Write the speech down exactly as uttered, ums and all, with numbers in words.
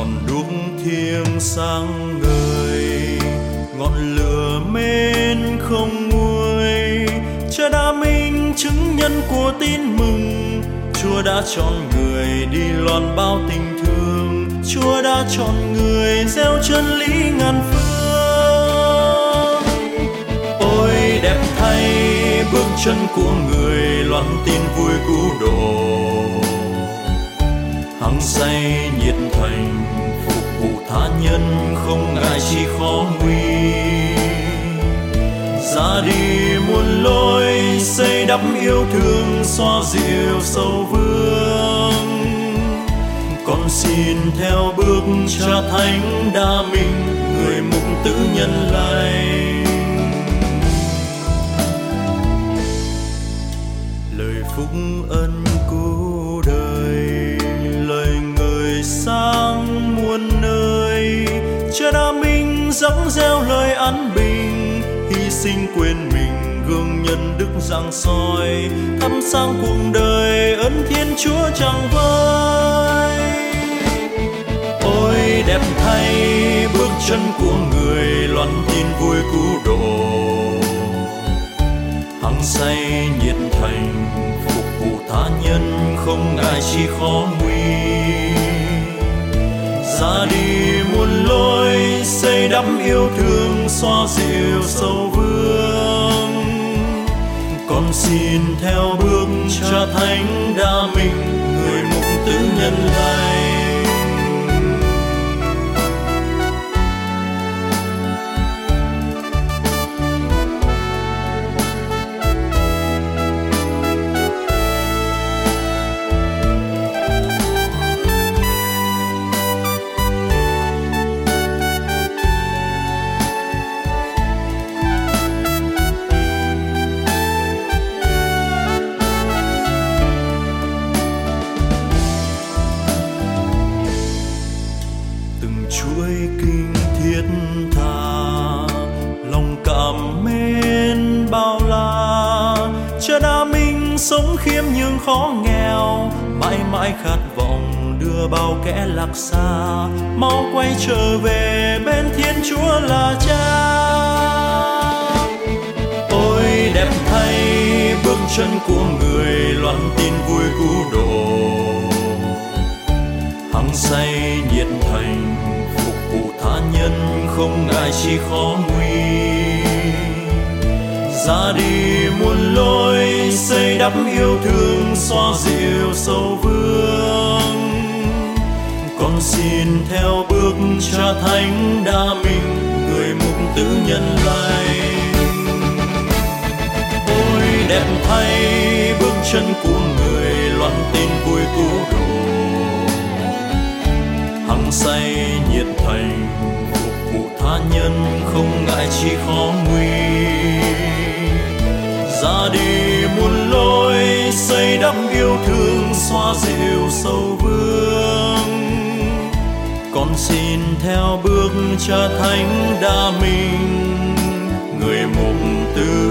ngọn đuốc thiêng sáng ngời, ngọn lửa mến không nguôi. Cha đã minh chứng nhân của tin mừng, Chúa đã chọn người đi loan báo tình thương, Chúa đã chọn người gieo chân lý ngàn phương. Ôi đẹp thay bước chân của người loan tin vui cứu độ, hăng say nhiệt thành phục vụ tha nhân, không ngại chi khó nguy. Ra đi muôn lối xây đắp yêu thương, xoa dịu sầu vương. Con xin theo bước Cha Thánh Đa Minh, người mục tử nhân lành. Lời phúc ân cứu đời, lời người sang muôn nơi. Cha Đa Minh dẫm gieo lời an bình, hy sinh quên mình gương nhân đức rạng soi, thắp sáng cuộc đời ơn Thiên Chúa tràng vơi. Ôi đẹp thay bước chân của người loan tin vui cứu độ, hăng say nhiệt thành phục vụ tha nhân, không ngại chi khó nguy. Ra đi muôn lối xây đắp yêu thương, xoa dịu sầu vương. Con xin theo bước Cha Thánh Đa Minh, người mục tử nhân lành. Chuỗi kinh thiết tha, lòng cảm mến bao la. Cha Đa Minh sống khiêm nhường khó nghèo, mãi mãi khát vọng đưa bao kẻ lạc xa, mau quay trở về bên Thiên Chúa là Cha. Ôi đẹp thay bước chân của người loan tin vui cứu độ, hăng say nhiệt thành phục vụ tha nhân, không ngại chi khó nguy. Ra đi muôn lối xây đắp yêu thương, xoa dịu sầu vương. Con xin theo bước Cha Thánh Đa Minh, người mục tử nhân lành. Ôi đẹp thay bước chân của người loan tin vui cứu độ, hăng say nhiệt thành phục vụ tha nhân, không ngại chi khó nguy. Ra đi muôn lối xây đắp yêu thương, xoa dịu sầu vương. Con xin theo bước Cha Thánh Đa Minh, người mục tử